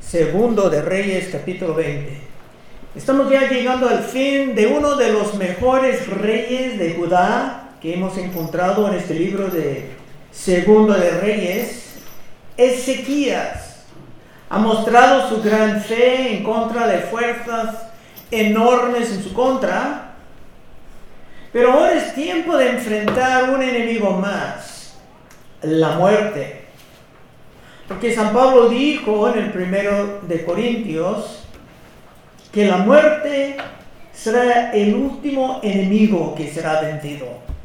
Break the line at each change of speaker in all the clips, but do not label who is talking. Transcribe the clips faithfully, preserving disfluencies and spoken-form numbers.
Segundo de Reyes, capítulo veinte. Estamos ya llegando al fin de uno de los mejores reyes de Judá que hemos encontrado en este libro de Segundo de Reyes. Ezequías ha mostrado su gran fe en contra de fuerzas enormes en su contra, pero ahora es tiempo de enfrentar un enemigo más, la muerte. Porque San Pablo dijo en el primero de Corintios que la muerte será el último enemigo que será vencido.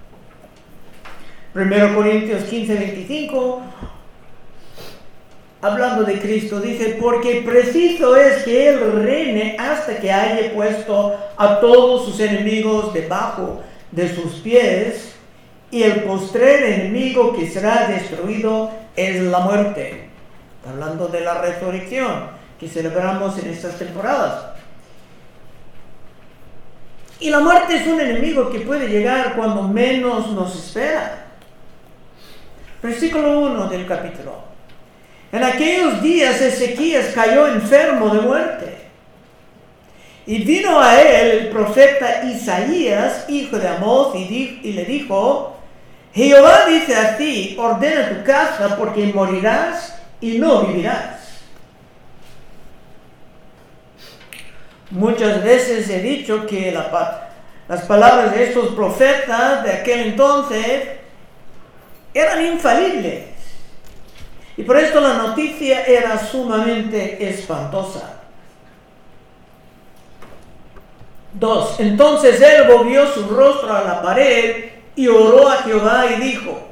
primero Corintios quince, veinticinco, hablando de Cristo, dice: porque preciso es que Él reine hasta que haya puesto a todos sus enemigos debajo de sus pies, y el postrer enemigo que será destruido es la muerte. Hablando de la resurrección que celebramos en estas temporadas. Y la muerte es un enemigo que puede llegar cuando menos nos espera. Versículo uno del capítulo. En aquellos días Ezequías cayó enfermo de muerte. Y vino a él el profeta Isaías, hijo de Amós, y, di- y le dijo: Jehová dice a ti, ordena tu casa, porque morirás y no vivirás. Muchas veces he dicho que la, las palabras de estos profetas de aquel entonces eran infalibles. Y por esto la noticia era sumamente espantosa. Dos. Entonces él volvió su rostro a la pared y oró a Jehová y dijo.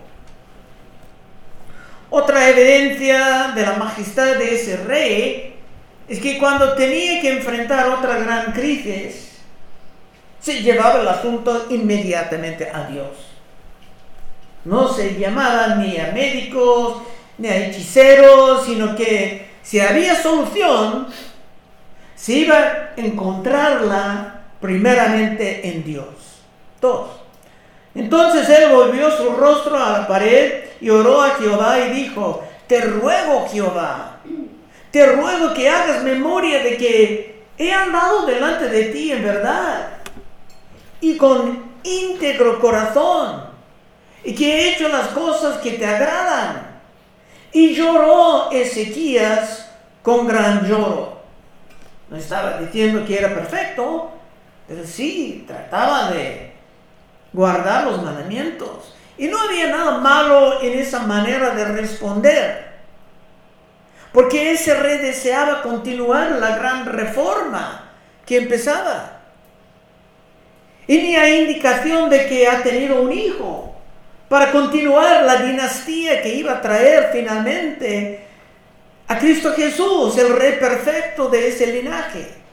Otra evidencia de la majestad de ese rey es que cuando tenía que enfrentar otra gran crisis, se llevaba el asunto inmediatamente a Dios. No se llamaba ni a médicos, ni a hechiceros, sino que si había solución, se iba a encontrarla primeramente en Dios. Dos. Entonces él volvió su rostro a la pared y oró a Jehová y dijo: te ruego, Jehová, te ruego que hagas memoria de que he andado delante de ti en verdad y con íntegro corazón, y que he hecho las cosas que te agradan. Y lloró Ezequías con gran lloro. No estaba diciendo que era perfecto, pero sí trataba de guardar los mandamientos. Y no había nada malo en esa manera de responder, porque ese rey deseaba continuar la gran reforma que empezaba. Y ni hay indicación de que ha tenido un hijo para continuar la dinastía que iba a traer finalmente a Cristo Jesús, el rey perfecto de ese linaje.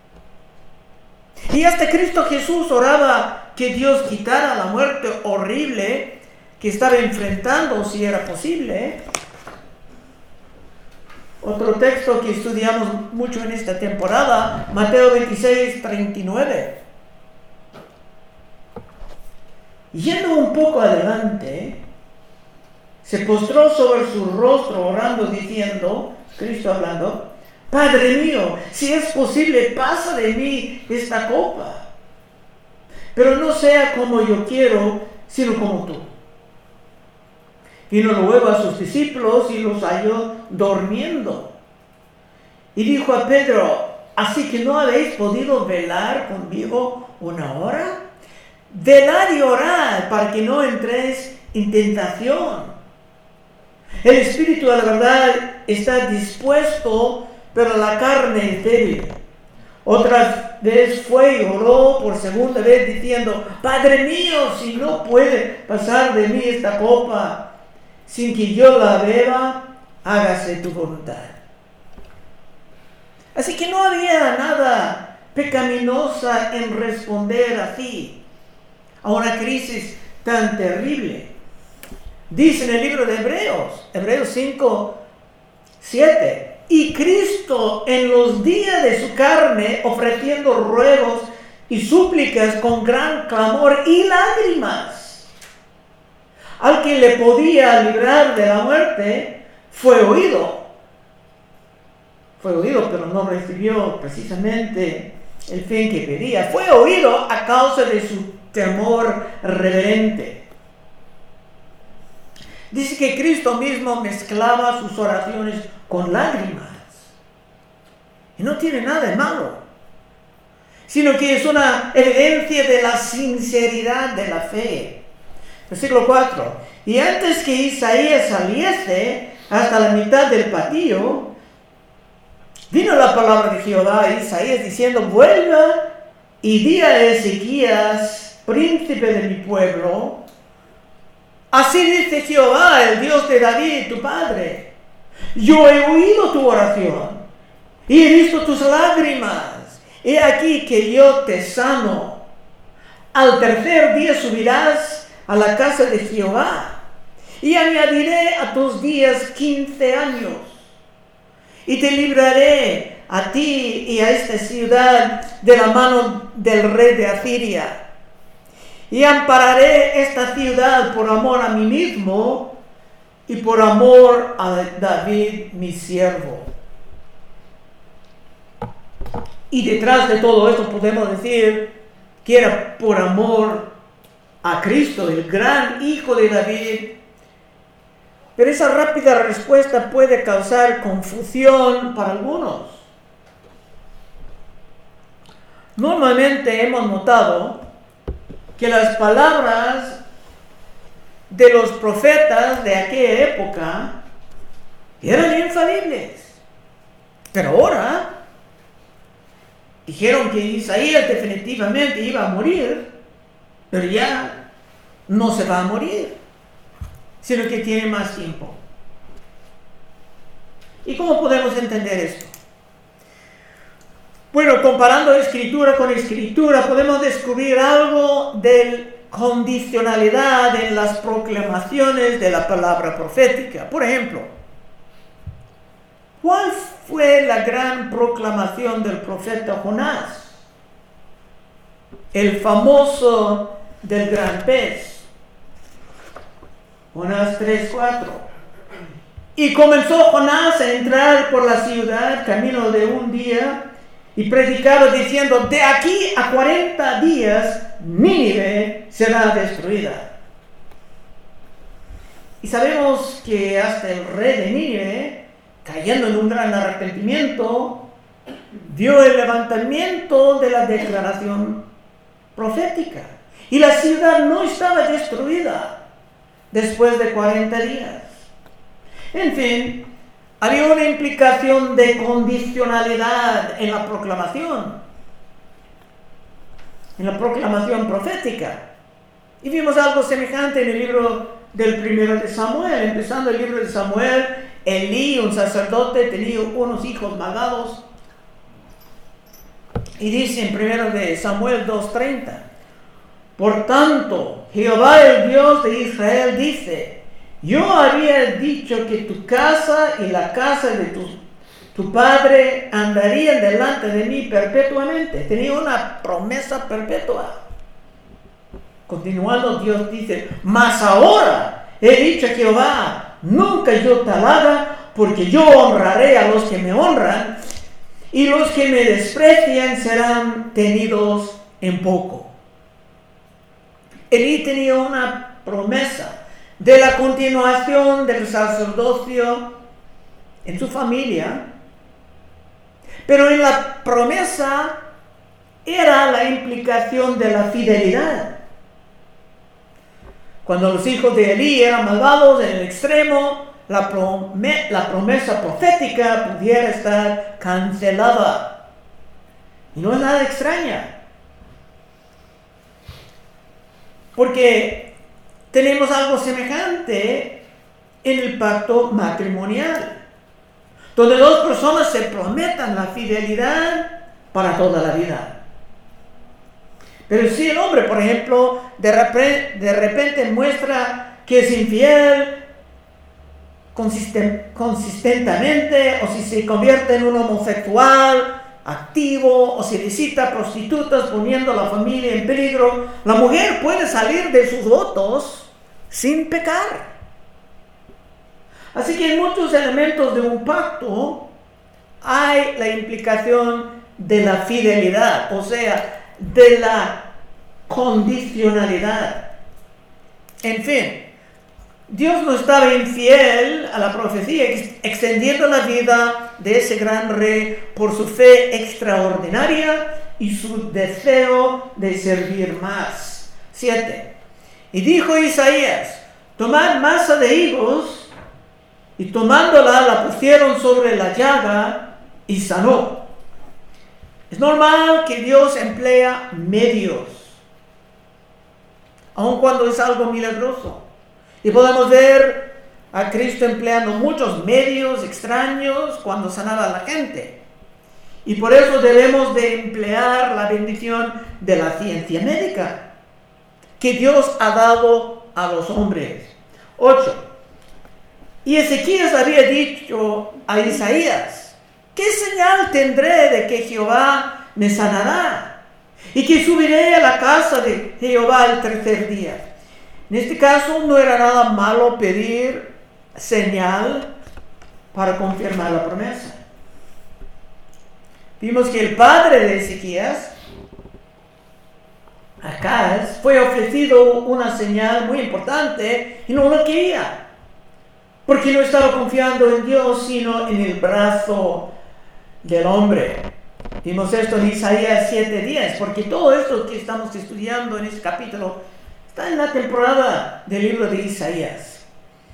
Y hasta Cristo Jesús oraba que Dios quitara la muerte horrible que estaba enfrentando, si era posible. Otro texto que estudiamos mucho en esta temporada, Mateo veintiséis, treinta y nueve. Yendo un poco adelante, se postró sobre su rostro orando, diciendo, Cristo hablando: Padre mío, si es posible, pasa de mí esta copa, pero no sea como yo quiero, sino como tú. Vino luego a sus discípulos y los halló durmiendo. Y dijo a Pedro: ¿así que no habéis podido velar conmigo una hora? Velad y orad para que no entréis en tentación. El espíritu de la verdad está dispuesto, pero la carne es débil. Otra vez fue y oró por segunda vez diciendo: Padre mío, si no puede pasar de mí esta copa sin que yo la beba, hágase tu voluntad. Así que no había nada pecaminosa en responder así a una crisis tan terrible. Dice en el libro de Hebreos, Hebreos cinco, siete: y Cristo en los días de su carne, ofreciendo ruegos y súplicas con gran clamor y lágrimas al que le podía librar de la muerte, fue oído. fue oído, pero no recibió precisamente el fin que pedía. Fue oído a causa de su temor reverente. Dice que Cristo mismo mezclaba sus oraciones con lágrimas. Y no tiene nada de malo, sino que es una evidencia de la sinceridad de la fe. Versículo cuatro. Y antes que Isaías saliese hasta la mitad del patio, vino la palabra de Jehová a Isaías diciendo: vuelva y di a Ezequías, príncipe de mi pueblo, así dice Jehová, el Dios de David, tu padre: yo he oído tu oración y he visto tus lágrimas. He aquí que yo te sano. Al tercer día subirás a la casa de Jehová y añadiré a tus días quince años. Y te libraré a ti y a esta ciudad de la mano del rey de Asiria. Y ampararé esta ciudad por amor a mí mismo y por amor a David mi siervo. Y detrás de todo esto podemos decir que era por amor a Cristo, el gran hijo de David. Pero esa rápida respuesta puede causar confusión para algunos. Normalmente hemos notado que las palabras de los profetas de aquella época eran infalibles. Pero ahora dijeron que Isaías definitivamente iba a morir, pero ya no se va a morir, sino que tiene más tiempo. ¿Y cómo podemos entender esto? Bueno, comparando escritura con escritura, podemos descubrir algo de condicionalidad en las proclamaciones de la palabra profética. Por ejemplo, ¿cuál fue la gran proclamación del profeta Jonás? El famoso del gran pez. Jonás tres cuatro. Y comenzó Jonás a entrar por la ciudad camino de un día y predicaba diciendo: de aquí a cuarenta días Nínive será destruida. Y sabemos que hasta el rey de Nínive, cayendo en un gran arrepentimiento, vio el levantamiento de la declaración profética. Y la ciudad no estaba destruida después de cuarenta días. En fin, había una implicación de condicionalidad en la proclamación, en la proclamación profética. Y vimos algo semejante en el libro del primero de Samuel. Empezando el libro de Samuel, Elí, un sacerdote, tenía unos hijos malvados. Y dice en primero de Samuel dos treinta: por tanto, Jehová el Dios de Israel dice: yo había dicho que tu casa y la casa de tu, tu padre andarían delante de mí perpetuamente. Tenía una promesa perpetua. Continuando, Dios dice: mas ahora he dicho a Jehová, nunca yo te haga, porque yo honraré a los que me honran, y los que me desprecian serán tenidos en poco. Elí tenía una promesa de la continuación del sacerdocio en su familia, pero en la promesa era la implicación de la fidelidad. Cuando los hijos de Elí eran malvados en el extremo, la, prome- la promesa profética pudiera estar cancelada. Y no es nada extraña, porque tenemos algo semejante en el pacto matrimonial, donde dos personas se prometan la fidelidad para toda la vida. Pero si el hombre, por ejemplo, de repente, de repente muestra que es infiel consisten, consistentemente, o si se convierte en un homosexual activo, o si visita prostitutas poniendo a la familia en peligro, la mujer puede salir de sus votos sin pecar. Así que en muchos elementos de un pacto hay la implicación de la fidelidad, o sea, de la condicionalidad. En fin, Dios no estaba infiel a la profecía, extendiendo la vida de ese gran rey por su fe extraordinaria y su deseo de servir más. siete. Y dijo Isaías: tomad masa de higos, y tomándola la pusieron sobre la llaga y sanó. Es normal que Dios emplea medios, aun cuando es algo milagroso. Y podemos ver a Cristo empleando muchos medios extraños cuando sanaba a la gente. Y por eso debemos de emplear la bendición de la ciencia médica que Dios ha dado a los hombres. ocho. Y Ezequías había dicho a Isaías: ¿qué señal tendré de que Jehová me sanará? Y que subiré a la casa de Jehová el tercer día. En este caso no era nada malo pedir señal para confirmar la promesa. Vimos que el padre de Ezequías, Acaz, fue ofrecido una señal muy importante y no lo quería, porque no estaba confiando en Dios, sino en el brazo del hombre. Vimos esto en Isaías siete diez, porque todo esto que estamos estudiando en este capítulo está en la temporada del libro de Isaías.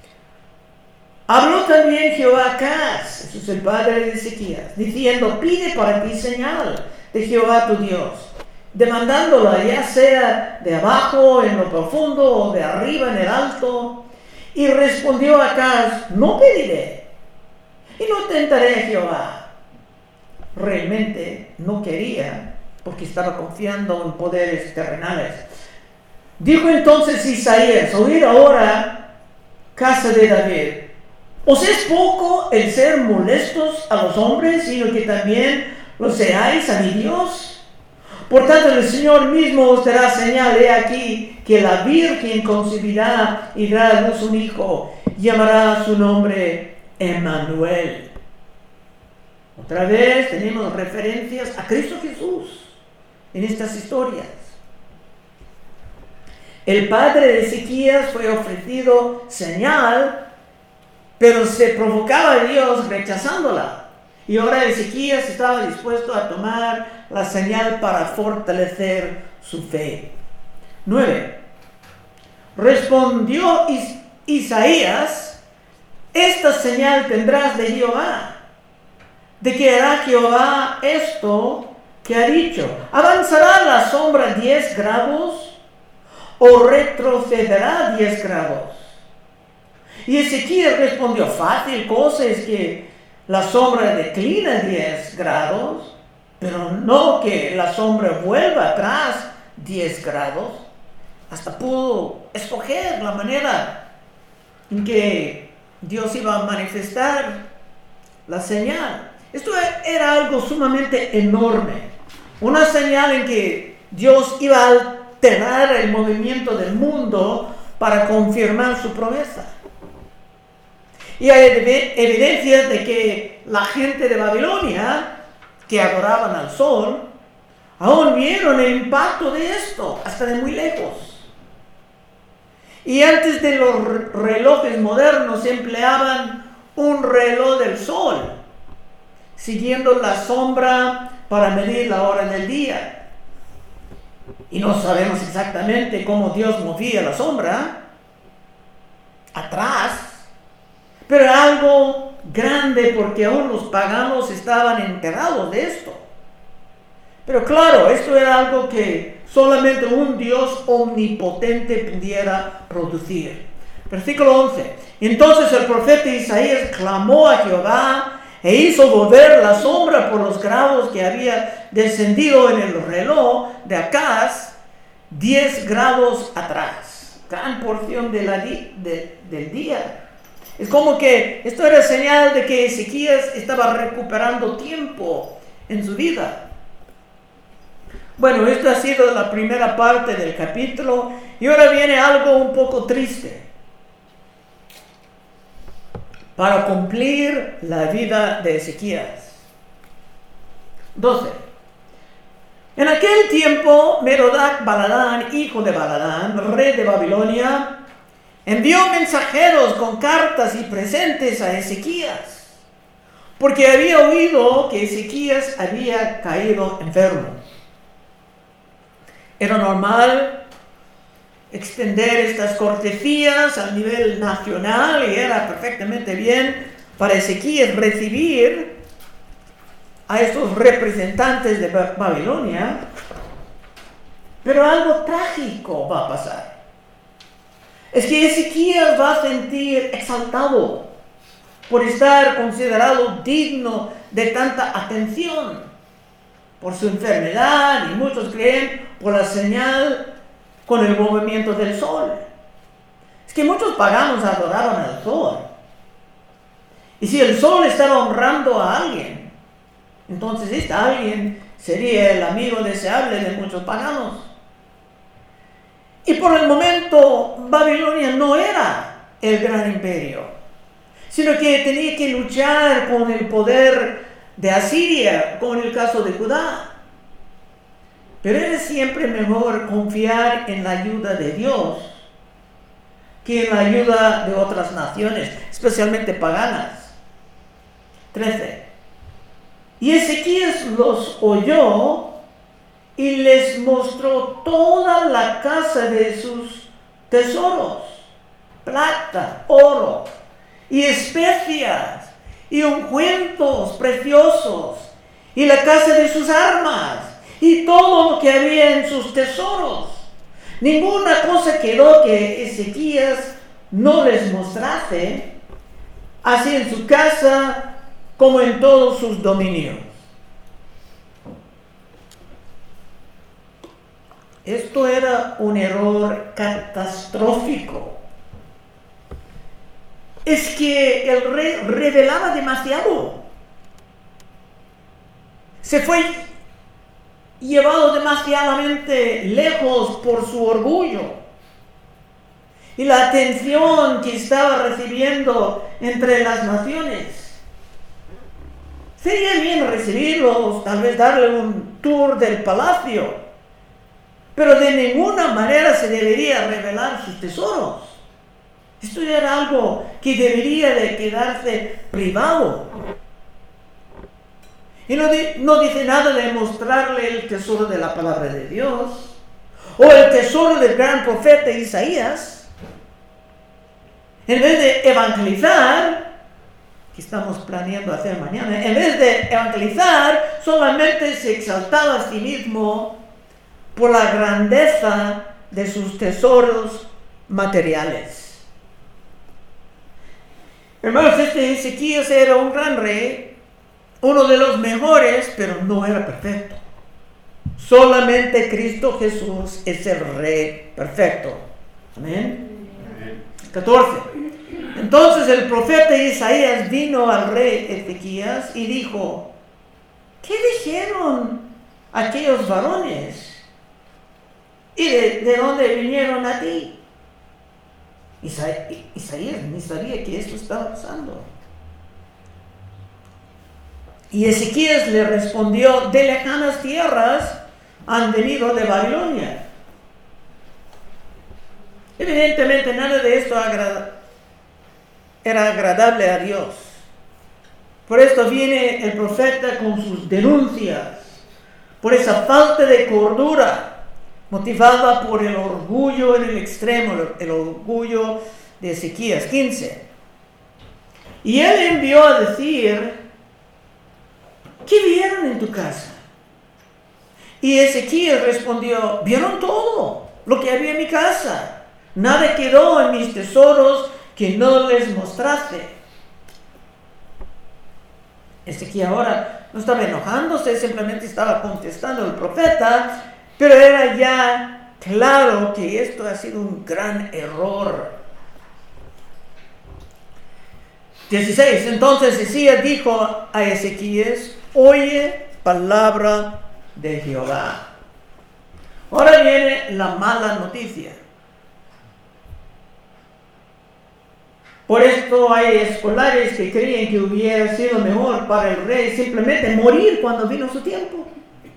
Habló también Jehová a Acaz, eso es el padre de Ezequías, diciendo: pide para ti señal de Jehová tu Dios, demandándola ya sea de abajo en lo profundo o de arriba en el alto. Y respondió Acaz: no pediré y no tentaré a Jehová. Realmente no quería, porque estaba confiando en poderes terrenales. Dijo entonces Isaías: oíd ahora, casa de David, ¿os es poco el ser molestos a los hombres, sino que también lo seáis a mi Dios? Por tanto, el Señor mismo os dará señal. He aquí que la Virgen concebirá y dará a luz un hijo, llamará su nombre Emmanuel. Otra vez tenemos referencias a Cristo Jesús en estas historias. El padre de Ezequías fue ofrecido señal, pero se provocaba a Dios rechazándola. Y ahora Ezequías estaba dispuesto a tomar la señal para fortalecer su fe. nueve. Respondió Is- Isaías: esta señal tendrás de Jehová, de que hará Jehová esto que ha dicho. ¿Avanzará la sombra diez grados o retrocederá diez grados? Y Ezequías respondió: fácil cosa es que la sombra declina diez grados, pero no que la sombra vuelva atrás diez grados. Hasta pudo escoger la manera en que Dios iba a manifestar la señal. Esto era algo sumamente enorme, una señal en que Dios iba a alterar el movimiento del mundo para confirmar su promesa. Y hay evidencias de que la gente de Babilonia, que adoraban al sol, aún vieron el impacto de esto, hasta de muy lejos. Y antes de los relojes modernos se empleaban un reloj del sol, siguiendo la sombra para medir la hora del día. Y no sabemos exactamente cómo Dios movía la sombra atrás, pero era algo grande, porque aún los paganos estaban enterados de esto. Pero claro, esto era algo que solamente un Dios omnipotente pudiera producir. Versículo once. Entonces el profeta Isaías clamó a Jehová e hizo volver la sombra por los grados que había descendido en el reloj de Acaz diez grados atrás. Gran porción de la di- de, del día. Es como que esto era señal de que Ezequías estaba recuperando tiempo en su vida. Bueno, esto ha sido la primera parte del capítulo, y ahora viene algo un poco triste. Para cumplir la vida de Ezequías, doce. En aquel tiempo, Merodac Baladán, hijo de Baladán, rey de Babilonia, envió mensajeros con cartas y presentes a Ezequías, porque había oído que Ezequías había caído enfermo. Era normal extender estas cortesías a nivel nacional y era perfectamente bien para Ezequías recibir a estos representantes de Babilonia, pero algo trágico va a pasar. Es que Ezequías va a sentir exaltado por estar considerado digno de tanta atención por su enfermedad, y muchos creen por la señal con el movimiento del sol. Es que muchos paganos adoraban al sol. Y si el sol estaba honrando a alguien, entonces este alguien sería el amigo deseable de muchos paganos. Y por el momento Babilonia no era el gran imperio, sino que tenía que luchar con el poder de Asiria, como en el caso de Judá. Pero era siempre mejor confiar en la ayuda de Dios que en la ayuda de otras naciones, especialmente paganas. trece. Y Ezequías los oyó y les mostró toda la casa de sus tesoros, plata, oro y especias y ungüentos preciosos, y la casa de sus armas y todo lo que había en sus tesoros. Ninguna cosa quedó que Ezequías no les mostrase, así en su casa como en todos sus dominios. Esto era un error catastrófico. Es que el rey revelaba demasiado. Se fue llevado demasiadamente lejos por su orgullo. Y la atención que estaba recibiendo entre las naciones. Sería bien recibirlos, tal vez darle un tour del palacio, pero de ninguna manera se debería revelar sus tesoros. Esto era algo que debería de quedarse privado. Y no, di, no dice nada de mostrarle el tesoro de la palabra de Dios, o el tesoro del gran profeta Isaías. En vez de evangelizar, que estamos planeando hacer mañana, en vez de evangelizar, solamente se exaltaba a sí mismo por la grandeza de sus tesoros materiales. Hermanos, este Ezequías era un gran rey, uno de los mejores, pero no era perfecto. Solamente Cristo Jesús es el rey perfecto. Amén. catorce. Entonces el profeta Isaías vino al rey Ezequías y dijo: ¿qué dijeron aquellos varones? ¿Y de, de dónde vinieron a ti? Isa- Isaías ni sabía que esto estaba pasando. Y Ezequías le respondió: de lejanas tierras han venido de Babilonia. Evidentemente nada de esto agrada, era agradable a Dios. Por esto viene el profeta con sus denuncias, por esa falta de cordura, motivada por el orgullo en el extremo, el orgullo de Ezequías. quince. Y él envió a decir: ¿qué vieron en tu casa? Y Ezequías respondió: vieron todo lo que había en mi casa. Nada quedó en mis tesoros que no les mostraste. Ezequías ahora no estaba enojándose, simplemente estaba contestando al profeta, pero era ya claro que esto ha sido un gran error. dieciséis. Entonces Isaías dijo a Ezequías: oye palabra de Jehová. Ahora viene la mala noticia. Por esto hay escolares que creen que hubiera sido mejor para el rey simplemente morir cuando vino su tiempo.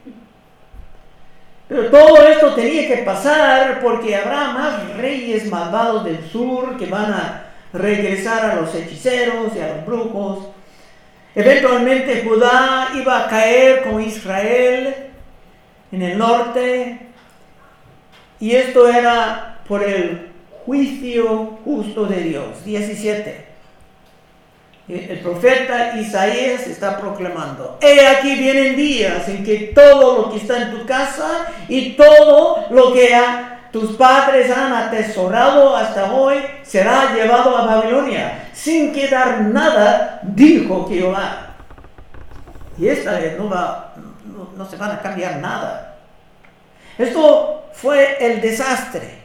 Pero todo esto tenía que pasar porque habrá más reyes malvados del sur que van a regresar a los hechiceros y a los brujos. Eventualmente Judá iba a caer con Israel en el norte, y esto era por el juicio justo de Dios. diecisiete. El profeta Isaías está proclamando: he aquí vienen días en que todo lo que está en tu casa y todo lo que ha, tus padres han atesorado hasta hoy será llevado a Babilonia, sin quedar nada, dijo Jehová. Y esta vez no, va, no, no se van a cambiar nada. Esto fue el desastre.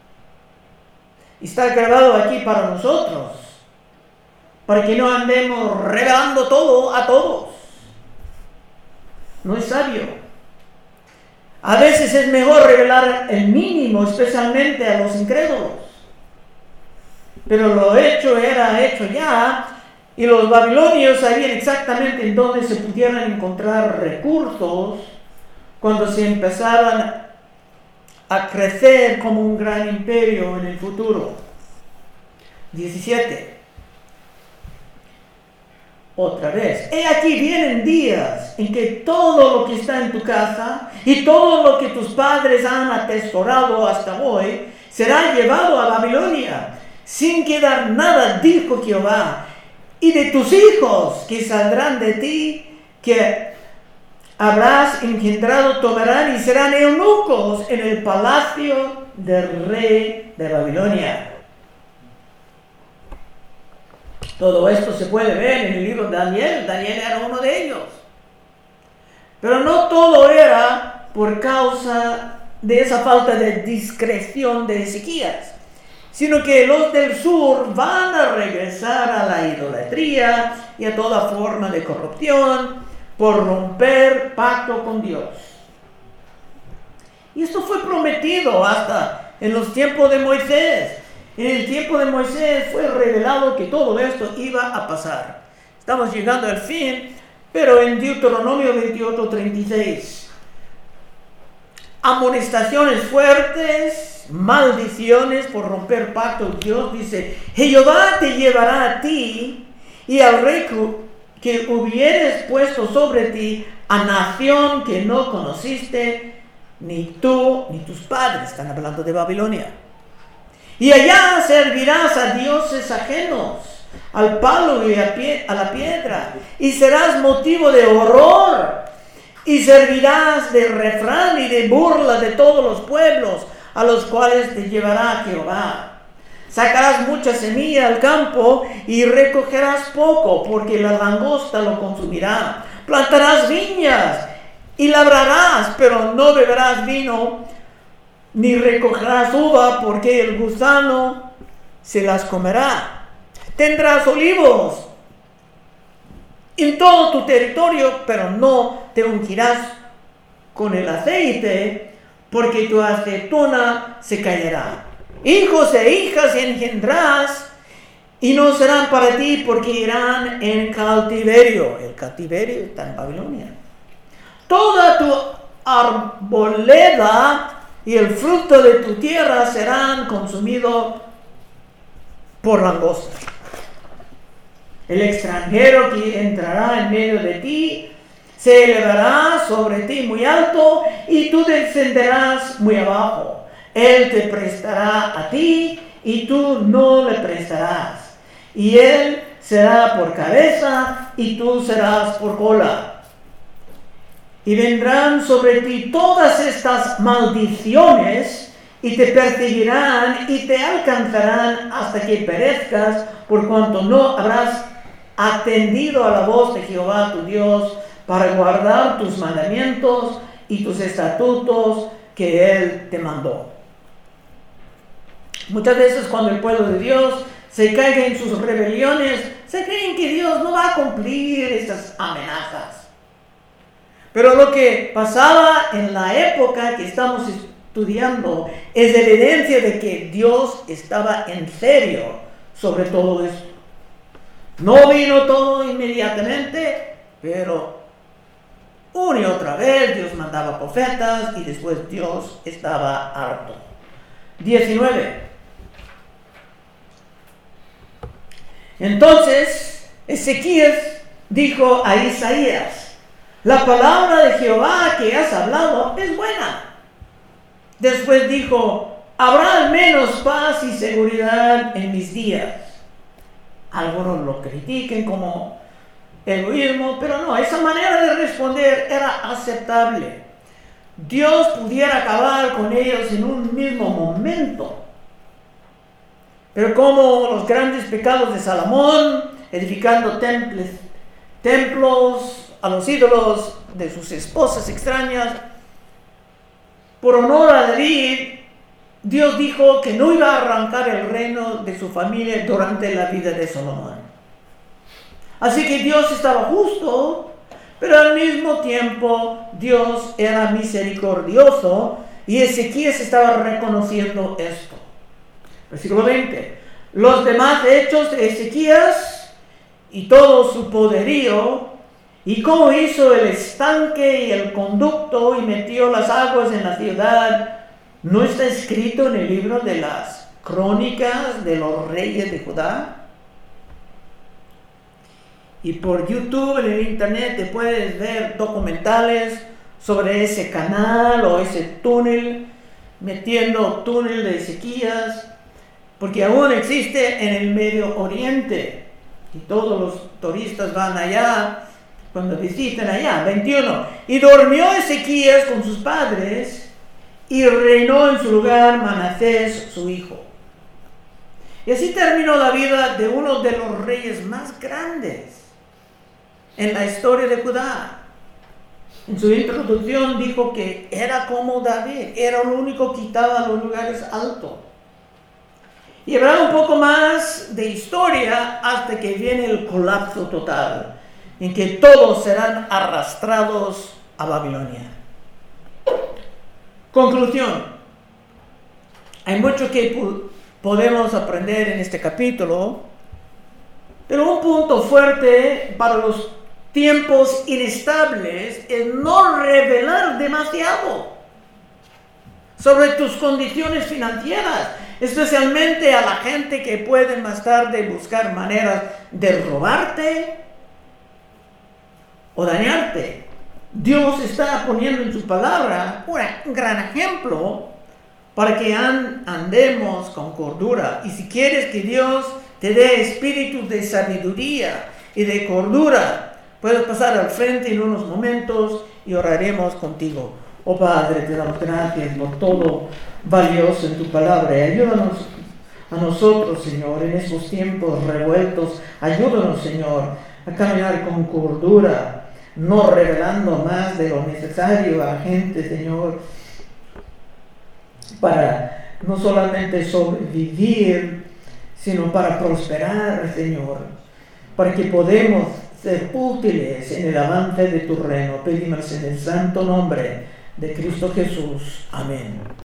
Y está grabado aquí para nosotros, para que no andemos revelando todo a todos. No es sabio. A veces es mejor revelar el mínimo, especialmente a los incrédulos. Pero lo hecho era hecho ya, y los babilonios sabían exactamente en dónde se pudieran encontrar recursos cuando se empezaban a crecer como un gran imperio en el futuro. diecisiete. Otra vez: he aquí vienen días en que todo lo que está en tu casa y todo lo que tus padres han atesorado hasta hoy será llevado a Babilonia, sin quedar nada, dijo Jehová. Y de tus hijos que saldrán de ti, que habrás engendrado, tomarán y serán eunucos en el palacio del rey de Babilonia. Todo esto se puede ver en el libro de Daniel. Daniel era uno de ellos. Pero no todo era por causa de esa falta de discreción de Ezequías, sino que los del sur van a regresar a la idolatría y a toda forma de corrupción por romper pacto con Dios. Y esto fue prometido hasta en los tiempos de Moisés. En el tiempo de Moisés fue revelado que todo esto iba a pasar. Estamos llegando al fin, pero en Deuteronomio veintiocho, treinta y seis. Amonestaciones fuertes, maldiciones por romper pacto. Dios dice: Jehová te llevará a ti y al rey que hubieres puesto sobre ti, a nación que no conociste, ni tú ni tus padres. Están hablando de Babilonia. Y allá servirás a dioses ajenos, al palo y a, pie, a la piedra, y serás motivo de horror, y servirás de refrán y de burla de todos los pueblos a los cuales te llevará Jehová. Sacarás mucha semilla al campo y recogerás poco, porque la langosta lo consumirá. Plantarás viñas y labrarás, pero no beberás vino, ni recogerás uva, porque el gusano se las comerá. Tendrás olivos en todo tu territorio, pero no te ungirás con el aceite, porque tu aceituna se caerá. Hijos e hijas engendrás, y no serán para ti, porque irán en cautiverio. El cautiverio está en Babilonia. Toda tu arboleda y el fruto de tu tierra serán consumidos por langosta. El extranjero que entrará en medio de ti se elevará sobre ti muy alto, y tú descenderás muy abajo. Él te prestará a ti y tú no le prestarás. Y él será por cabeza y tú serás por cola. Y vendrán sobre ti todas estas maldiciones y te perseguirán y te alcanzarán hasta que perezcas, por cuanto no habrás atendido a la voz de Jehová tu Dios para guardar tus mandamientos y tus estatutos que Él te mandó. Muchas veces cuando el pueblo de Dios se caiga en sus rebeliones, se creen que Dios no va a cumplir estas amenazas. Pero lo que pasaba en la época que estamos estudiando es evidencia de que Dios estaba en serio sobre todo esto. No vino todo inmediatamente, pero una y otra vez Dios mandaba profetas y después Dios estaba harto. diecinueve. Entonces Ezequías dijo a Isaías: la palabra de Jehová que has hablado es buena. Después dijo: habrá al menos paz y seguridad en mis días. Algunos lo critiquen como egoísmo, pero no, esa manera de responder era aceptable. Dios pudiera acabar con ellos en un mismo momento. Pero como los grandes pecados de Salomón, edificando templos, templos a los ídolos de sus esposas extrañas, por honor a David, Dios dijo que no iba a arrancar el reino de su familia durante la vida de Salomón. Así que Dios estaba justo, pero al mismo tiempo Dios era misericordioso y Ezequías estaba reconociendo esto. Versículo veinte. Los demás hechos de Ezequías y todo su poderío, y cómo hizo el estanque y el conducto y metió las aguas en la ciudad, ¿no está escrito en el libro de las crónicas de los reyes de Judá? Y por YouTube, en el internet, te puedes ver documentales sobre ese canal o ese túnel, metiendo túnel de Ezequías, porque aún existe en el Medio Oriente y todos los turistas van allá cuando visitan allá. veintiuno. Y durmió Ezequías con sus padres y reinó en su lugar Manasés su hijo. Y así terminó la vida de uno de los reyes más grandes en la historia de Judá. En su introducción dijo que era como David, era el único que quitaba los lugares altos. Y habrá un poco más de historia hasta que viene el colapso total, en que todos serán arrastrados a Babilonia. Conclusión. Hay mucho que po- podemos aprender en este capítulo, pero un punto fuerte para los tiempos inestables es no revelar demasiado sobre tus condiciones financieras, especialmente a la gente que puede más tarde buscar maneras de robarte o dañarte. Dios está poniendo en su palabra un gran ejemplo para que andemos con cordura. Y si quieres que Dios te dé espíritu de sabiduría y de cordura, puedes pasar al frente en unos momentos y oraremos contigo. Oh Padre, te damos gracias por todo valioso en tu palabra y ayúdanos a nosotros, Señor, en estos tiempos revueltos. Ayúdanos, Señor, a caminar con cordura, no revelando más de lo necesario a la gente, Señor, para no solamente sobrevivir, sino para prosperar, Señor, para que podamos ser útiles en el avance de tu reino. Pedimos en el santo nombre de Cristo Jesús. Amén.